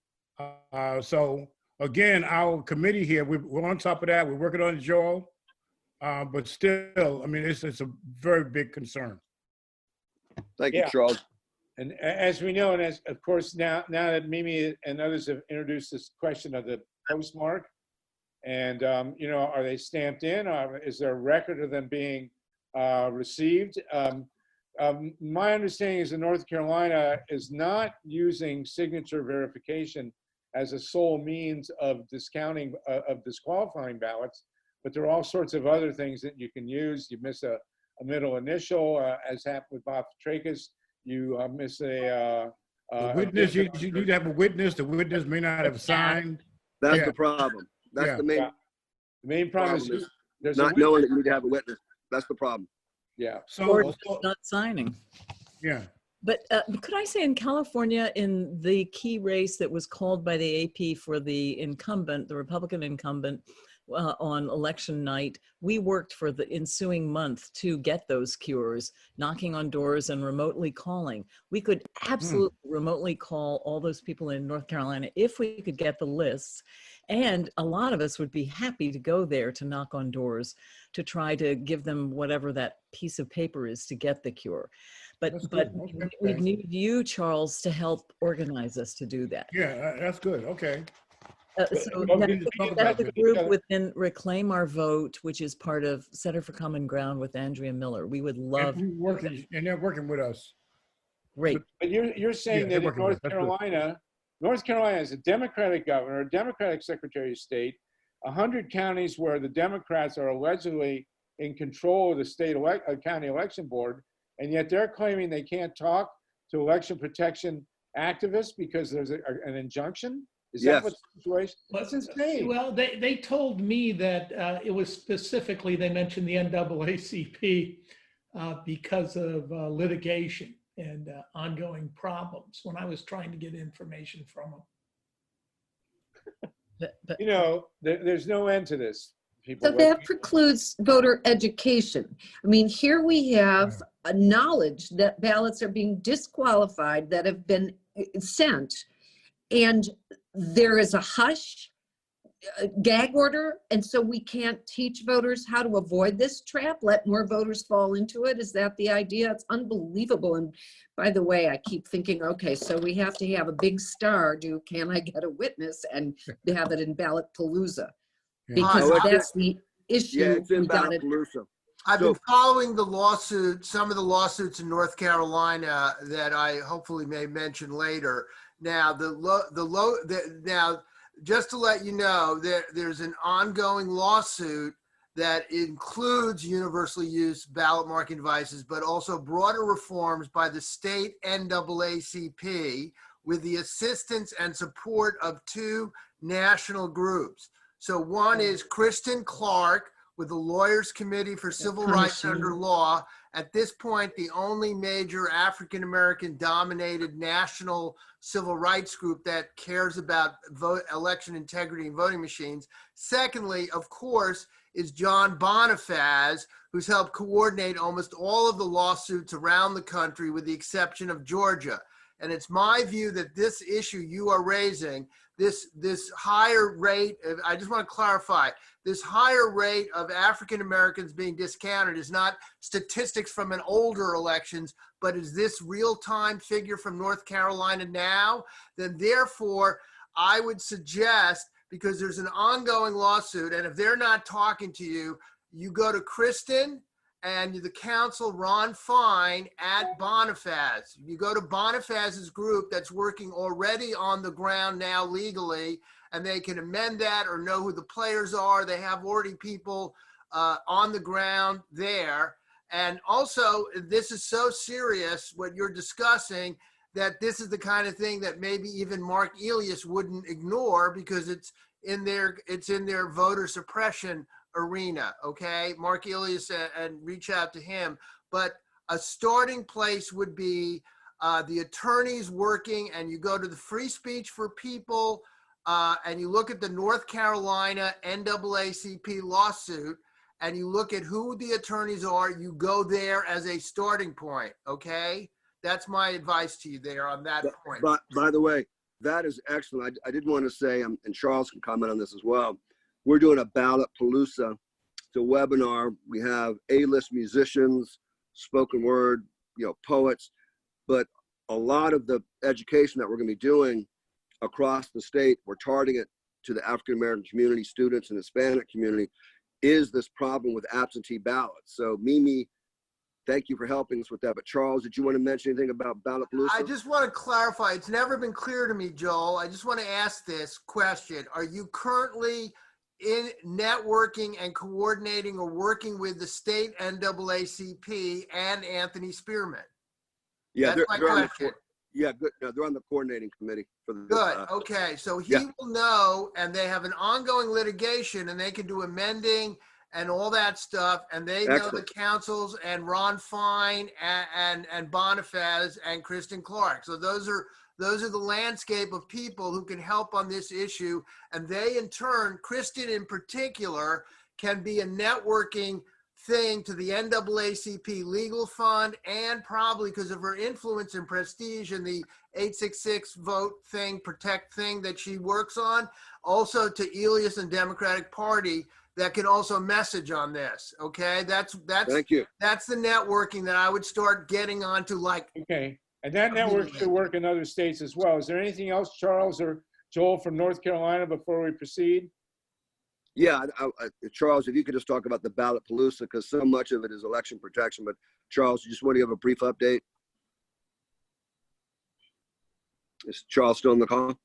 So again, our committee here, we're on top of that. We're working on it, Joel, but still, I mean, it's a very big concern.
Thank you, Charles.
And as we know, and as of course now that Mimi and others have introduced this question of the postmark, and you know, are they stamped in? Is there a record of them being received? My understanding is that North Carolina is not using signature verification as a sole means of discounting, of disqualifying ballots, but there are all sorts of other things that you can use. You miss a middle initial, as happened with Bob Petrakis. You miss a
witness. You need to have a witness. The witness may not have signed.
That's the problem. That's the main.
The main problem is there's
not knowing that you need to have a witness. That's the problem.
Yeah.
Or not signing.
Yeah.
But could I say in California, in the key race that was called by the AP for the incumbent, the Republican incumbent, on election night, we worked for the ensuing month to get those cures, knocking on doors and remotely calling. We could absolutely remotely call all those people in North Carolina if we could get the lists. And a lot of us would be happy to go there to knock on doors to try to give them whatever that piece of paper is to get the cure. But we need you, Charles, to help organize us to do that.
Yeah, that's good. Okay.
So that's the group within Reclaim Our Vote, which is part of Center for Common Ground with Andrea Miller. We would love.
And they're working with us.
Great.
But you're saying that in North Carolina, North Carolina has a Democratic governor, a Democratic Secretary of State, 100 counties where the Democrats are allegedly in control of the state county election board, and yet they're claiming they can't talk to election protection activists because there's an injunction? Is that what the situation? That's insane.
Well, they told me that it was specifically, they mentioned the NAACP because of litigation and ongoing problems when I was trying to get information from them.
You know, there's no end to this.
So that precludes voter education. I mean, here we have a knowledge that ballots are being disqualified that have been sent, and there is a hush gag order, and so we can't teach voters how to avoid this trap, let more voters fall into it. Is that the idea? It's unbelievable. And by the way, I keep thinking, okay, so we have to have a big star do Can I Get a Witness and have it in Ballot Palooza, because that's the issue.
Yeah, it's in
we got
Ballot Palooza.
I've been following the lawsuit, some of the lawsuits in North Carolina that I hopefully may mention later. Now, now, just to let you know, there's an ongoing lawsuit that includes universal use ballot marking devices, but also broader reforms by the state NAACP with the assistance and support of two national groups. So one is Kristen Clark with the Lawyers Committee for Civil Rights Under Law. At this point, the only major African-American dominated national civil rights group that cares about election integrity and voting machines. Secondly, of course, is John Bonifaz, who's helped coordinate almost all of the lawsuits around the country with the exception of Georgia. And it's my view that this issue you are raising, this higher rate, I just want to clarify, this higher rate of African Americans being discounted is not statistics from an older elections, but is this real-time figure from North Carolina now? Then therefore, I would suggest, because there's an ongoing lawsuit, and if they're not talking to you, you go to Kristen and the counsel, Ron Fine, at Bonifaz. You go to Bonifaz's group that's working already on the ground now legally, and they can amend that or know who the players are. They have already people on the ground there. And also, this is so serious, what you're discussing, that this is the kind of thing that maybe even Mark Elias wouldn't ignore because it's in their voter suppression arena, okay? Mark Elias, and reach out to him. But a starting place would be the attorneys working, and you go to the Free Speech for People, and you look at the North Carolina NAACP lawsuit, and you look at who the attorneys are, you go there as a starting point, okay? That's my advice to you there on that point.
But by the way, that is excellent. I did want to say, and Charles can comment on this as well, we're doing a ballot palooza. It's a webinar. We have A-list musicians, spoken word, poets, but a lot of the education that we're going to be doing across the state, we're targeting it to the African-American community, students, and Hispanic community, is this problem with absentee ballots. So Mimi, thank you for helping us with that. But Charles, did you want to mention anything about Ballot Palooza?
I just want to clarify. It's never been clear to me, Joel. I just want to ask this question. Are you currently in networking and coordinating or working with the state NAACP and Anthony Spearman?
Yeah,
That's my question.
Good. No, they're on the coordinating committee for the.
Good. Okay. So he will know, and they have an ongoing litigation, and they can do amending and all that stuff, and they know the councils and Ron Fine and Bonifaz and Kristen Clark. So those are the landscape of people who can help on this issue, and they in turn, Kristen in particular, can be a networking thing to the NAACP legal fund, and probably because of her influence and prestige and the 866 vote thing, protect thing that she works on, also to Elias and Democratic Party that can also message on this. Okay, that's
thank you.
That's the networking that I would start getting onto. Like,
okay, and that network should work in other states as well. Is there anything else, Charles or Joel, from North Carolina before we proceed?
Yeah, Charles, if you could just talk about the Ballot Palooza, because so much of it is election protection. But Charles, you just want to give a brief update? Is Charles still on the call?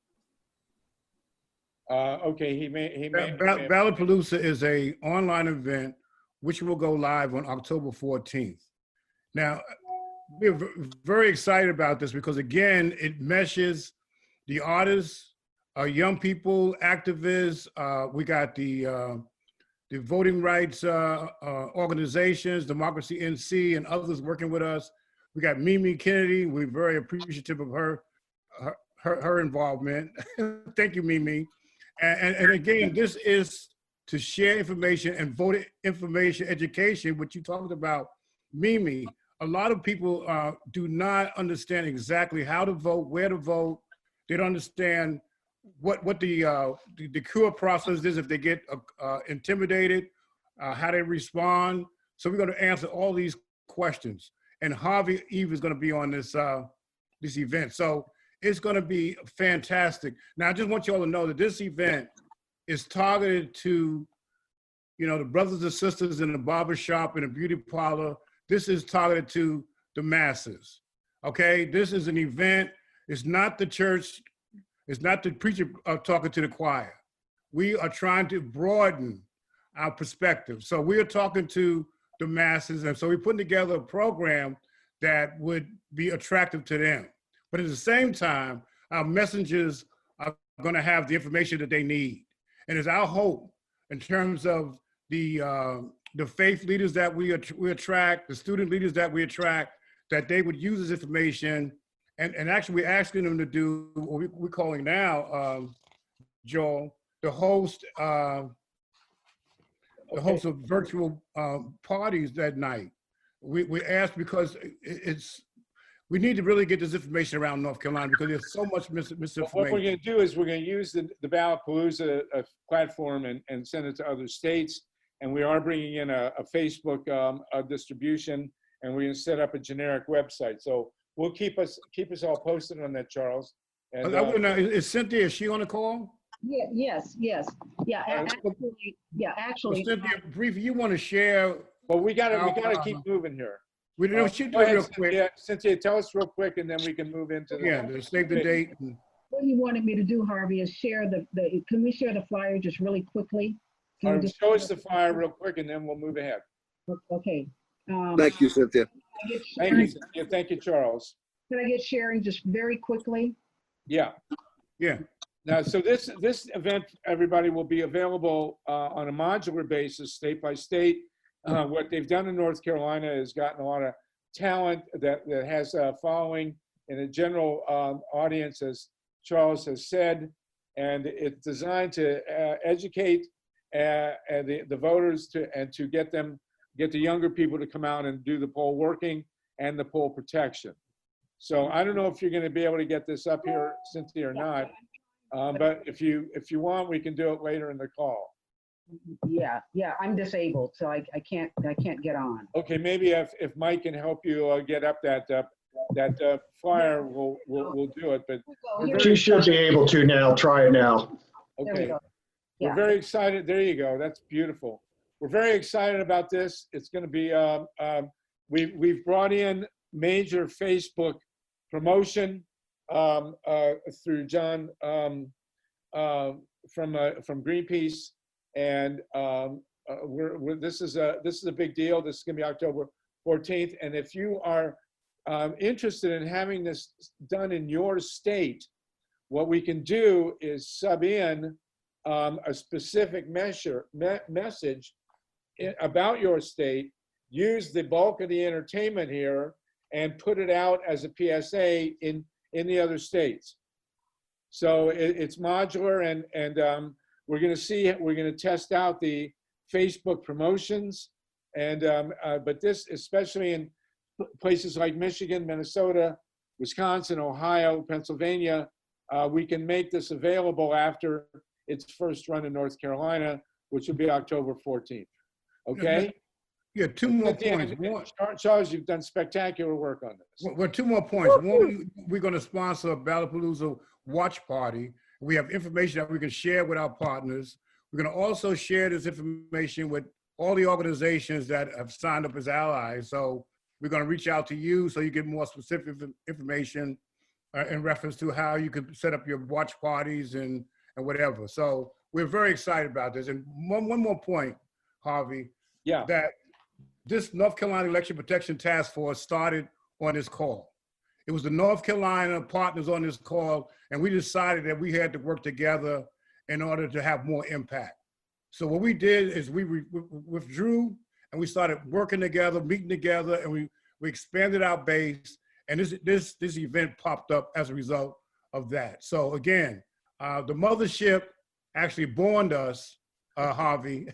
Okay, he may.
Ballot Palooza is a online event which will go live on October 14th. Now, we're very excited about this because, again, it meshes the artists, young people, activists. We got the voting rights organizations, Democracy NC, and others working with us. We got Mimi Kennedy. We're very appreciative of her involvement. Thank you, Mimi. And again, this is to share information and voter information education, which you talked about, Mimi. A lot of people do not understand exactly how to vote, where to vote. They don't understand what the cure process is if they get intimidated, how they respond. So we're going to answer all these questions. And Harvey Eve is going to be on this event. So it's going to be fantastic. Now, I just want you all to know that this event is targeted to, the brothers and sisters in the barbershop and the beauty parlor. This is targeted to the masses, okay? This is an event. It's not the church. It's not the preacher talking to the choir. We are trying to broaden our perspective. So we are talking to the masses, and so we're putting together a program that would be attractive to them. But at the same time, our messengers are going to have the information that they need. And it's our hope in terms of the faith leaders that we attract, the student leaders that we attract, that they would use this information. And actually, we're asking them to do what we're calling now, Joel, the host of virtual parties that night. We asked because we need to really get this information around North Carolina because there's so much misinformation.
What we're going to do is we're going to use the Ballotpalooza platform and send it to other states. And we are bringing in a Facebook distribution, and we're going to set up a generic website. So we'll keep us all posted on that, Charles. And,
is Cynthia, is she on the call?
Yeah, yes. Yeah, actually.
Well, Cynthia, briefly, you want to share?
Well, we gotta keep moving here.
We do it real quick.
Cynthia, tell us real quick, and then we can move into
save the date.
What you wanted me to do, Harvey, is share can we share the flyer just really quickly?
Show us the flyer real quick, and then we'll move ahead.
Okay.
Thank you, Cynthia.
Thank you, Cynthia. Thank you, Charles.
Can I get sharing just very quickly?
Yeah. Now, so this event, everybody, will be available on a modular basis, state by state. What they've done in North Carolina is gotten a lot of talent that has a following in a general audience, as Charles has said, and it's designed to educate the voters to get the younger people to come out and do the poll working and the poll protection. So I don't know if you're going to be able to get this up here, Cynthia, or not. But if you want, we can do it later in the call.
Yeah, I'm disabled, so I can't get on.
Okay, maybe if Mike can help you get up that flyer, we'll do it. But
she should be able to now. Try it now.
Okay. We're very excited. There you go. That's beautiful. We're very excited about this. It's going to be. We've brought in major Facebook promotion through John from Greenpeace, and this is a big deal. This is going to be October 14th, and if you are interested in having this done in your state, what we can do is sub in a specific message about your state, use the bulk of the entertainment here, and put it out as a PSA in the other states. So it's modular, and we're going to test out the Facebook promotions, and but this, especially in places like Michigan, Minnesota, Wisconsin, Ohio, Pennsylvania, we can make this available after its first run in North Carolina, which will be October 14th. Okay?
Yeah, two more points.
Charles, you've done spectacular work on this.
Well, two more points. One, we're going to sponsor a Ballotpalooza watch party. We have information that we can share with our partners. We're going to also share this information with all the organizations that have signed up as allies. So we're going to reach out to you so you get more specific information in reference to how you could set up your watch parties and whatever. So we're very excited about this. And one more point, Harvey.
Yeah.
That this North Carolina Election Protection Task Force started on this call. It was the North Carolina partners on this call, and we decided that we had to work together in order to have more impact. So what we did is we withdrew, and we started working together, meeting together, and we expanded our base. And this event popped up as a result of that. So again, the mothership actually born us, Harvey.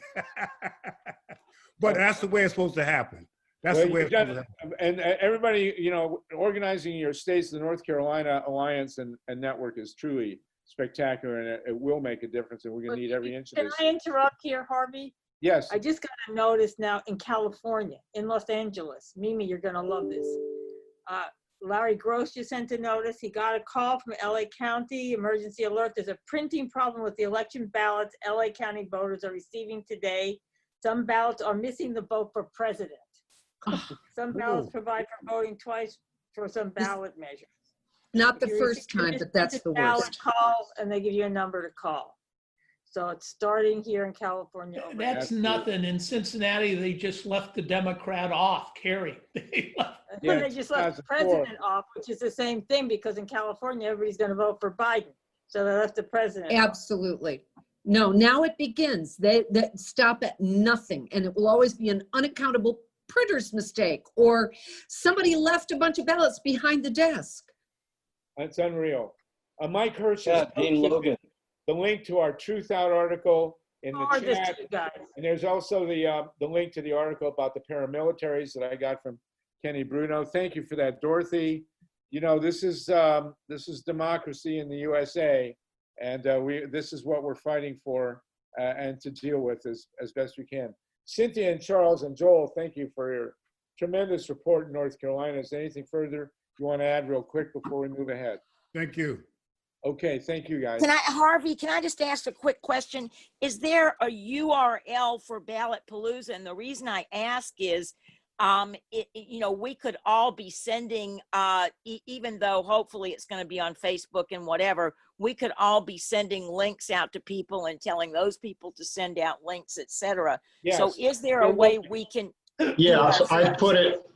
But that's the way it's supposed to happen. That's the way it's supposed to happen.
And everybody, organizing your states, the North Carolina Alliance and Network is truly spectacular, and it will make a difference, and we're going to need every inch of this.
Can I interrupt here, Harvey?
Yes.
I just got a notice now in California, in Los Angeles. Mimi, you're going to love this. Larry Gross just sent a notice. He got a call from LA County, emergency alert. There's a printing problem with the election ballots LA County voters are receiving today. Some ballots are missing the vote for president. Some ballots provide for voting twice for some ballot measures.
Not the first time, but that's the worst.
Call, and they give you a number to call. So it's starting here in California. over there.
That's nothing. In Cincinnati, they just left the Democrat off, Kerry. They left.
And they just left the president off, which is the same thing because in California, everybody's going to vote for Biden. So they left the president off.
Absolutely. No, now it begins. They stop at nothing, and it will always be an unaccountable printer's mistake, or somebody left a bunch of ballots behind the desk.
That's unreal. Mike Hirsch
Yeah,
has
Dean
posted
Logan.
the link to our Truth Out article in the
Forward this
chat.
to you guys.
And there's also the link to the article about the paramilitaries that I got from Kenny Bruno. Thank you for that, Dorothy. You know, this is democracy in the USA, and this is what we're fighting for and to deal with as best we can. Cynthia and Charles and Joel, thank you for your tremendous report in North Carolina. Is there anything further you want to add real quick before we move ahead?
Thank you.
Okay, thank you, guys.
Harvey, can I just ask a quick question? Is there a URL for Ballot Palooza? And the reason I ask is, you know, we could all be sending, even though hopefully it's going to be on Facebook and whatever, we could all be sending links out to people and telling those people to send out links, etc.
Yes.
So is there a way we can?
Yeah, so I put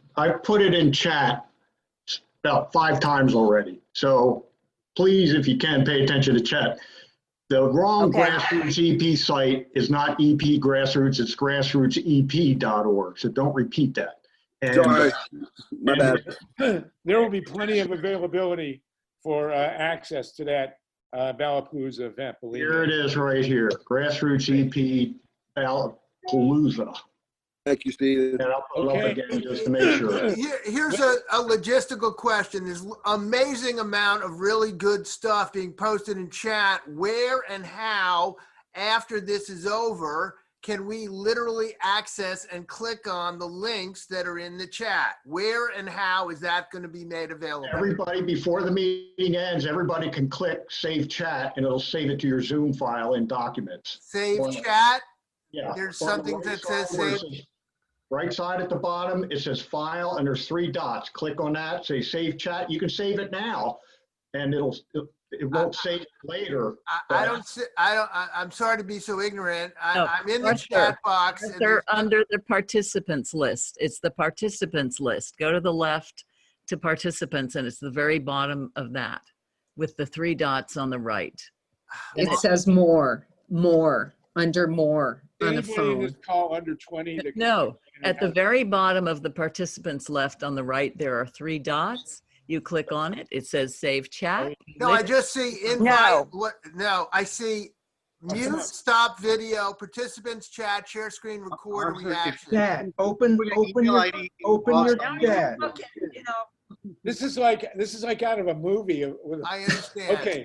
it in chat about 5 times already. So please, if you can, pay attention to chat. The wrong Grassroots EP site is not EP Grassroots, it's grassrootsep.org. So don't repeat that. And,
Sorry, my bad.
There will be plenty of availability for access to that Ballapalooza event, believe
here
me.
it is right here, Grassroots EP Ballapalooza.
Thank you, Steve.
And I'll put it up again just to make sure.
Here's a logistical question. There's amazing amount of really good stuff being posted in chat. Where and how, after this is over, can we literally access and click on the links that are in the chat? Where and how is that going to be made available?
Everybody, before the meeting ends, everybody can click Save Chat, and it'll save it to your Zoom file in Documents.
Save chat?
Yeah.
There's
On the
something
right
that
side
says
where it
save.
Right side at the bottom, it says File, and there's 3 dots. Click on that, say Save Chat. You can save it now, and it won't save it later.
I'm sorry to be so ignorant. I'm in the
Arthur,
chat box. and
They're under the participants list. It's the participants list. Go to the left to participants, and it's the very bottom of that with the 3 dots on the right.
It says more, under more on the
Anybody in
phone.
this call under 20? that can-
No, at the very bottom of the participants left on the right, there are 3 dots. You click on it. It says Save Chat.
No, I just see invite. No, I see mute, stop video, participants chat, share screen, record, reaction.
Chat. Open your chat.
This is like out of a movie.
I understand.
Okay.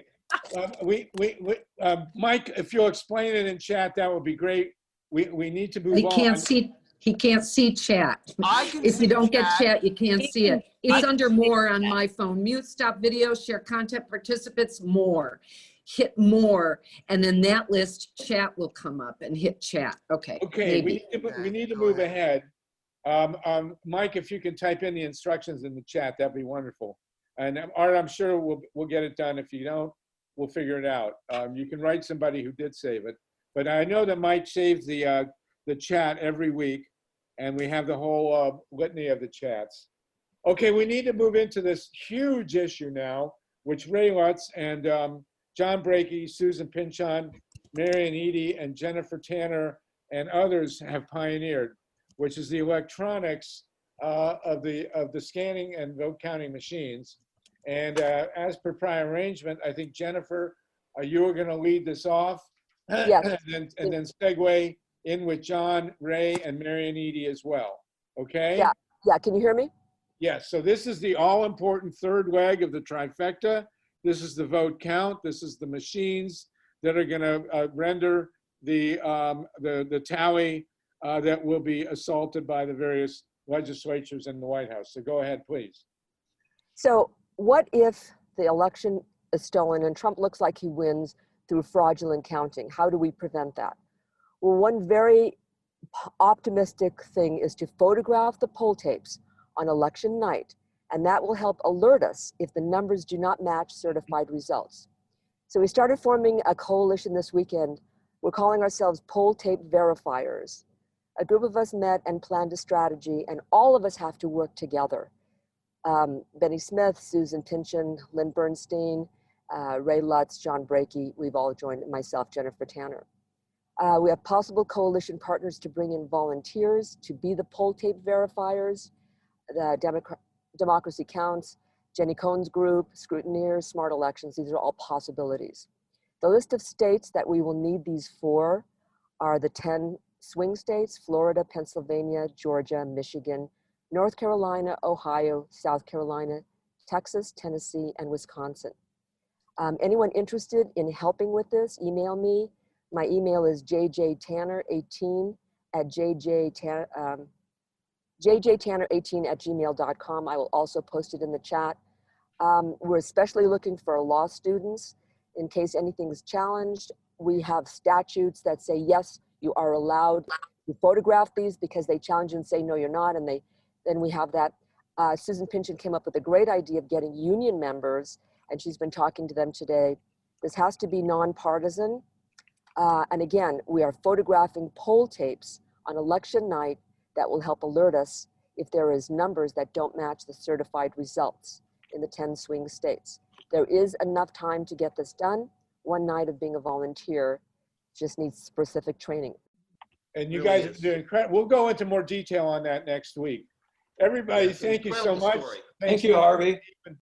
Mike, if you'll explain it in chat, that would be great. We need to move on.
He can't see chat. If you don't get chat, you can't see it. It's under more on my phone. Mute, stop video, share content, participants, more. Hit more, and then that list, chat will come up, and hit chat. Okay.
Okay,
maybe.
we need to move ahead. Mike, if you can type in the instructions in the chat, that'd be wonderful. And Art, I'm sure we'll get it done. If you don't, we'll figure it out. You can write somebody who did save it. But I know that Mike saves the chat every week, and we have the whole litany of the chats. Okay, we need to move into this huge issue now, which Ray Lutz and John Brakey, Susan Pinchon, Marian Eady, and Jennifer Tanner, and others have pioneered, which is the electronics of the scanning and vote counting machines. And as per prior arrangement, I think Jennifer, you were going to lead this off,
Yes.
and then segue in with John, Ray, and Marian Eady as well. Okay?
Yeah. Can you hear me?
Yes. So this is the all-important third leg of the trifecta. This is the vote count. This is the machines that are going to render the tally that will be assaulted by the various legislatures in the White House. So go ahead, please.
So what if the election is stolen and Trump looks like he wins through fraudulent counting? How do we prevent that? Well, one very optimistic thing is to photograph the poll tapes on election night, and that will help alert us if the numbers do not match certified results. So we started forming a coalition this weekend We're calling ourselves poll tape verifiers. A group of us met and planned a strategy, and all of us have to work together. Benny Smith, Susan Pynchon, Lynn Bernstein, Ray Lutz, John Brakey, we've all joined, myself, Jennifer Tanner. We have possible coalition partners to bring in volunteers to be the poll tape verifiers, the Democracy Counts, Jenny Cohn's group, Scrutineers, Smart Elections. These are all possibilities. The list of states that we will need these for are the 10 swing states: Florida, Pennsylvania, Georgia, Michigan, North Carolina, Ohio, South Carolina, Texas, Tennessee, and Wisconsin. Anyone interested in helping with this, email me. My email is jjtanner18@gmail.com. I will also post it in the chat. We're especially looking for law students in case anything's challenged. We have statutes that say, yes, you are allowed to photograph these because they challenge and say, no, you're not. And then we have that. Susan Pynchon came up with a great idea of getting union members, and she's been talking to them today. This has to be nonpartisan. And again, we are photographing poll tapes on election night that will help alert us if there is numbers that don't match the certified results in the 10 swing states. There is enough time to get this done. One night of being a volunteer just needs specific training.
And you guys are doing incredible. We'll go into more detail on that next week. Everybody, thank you so much.
Thank you, Harvey.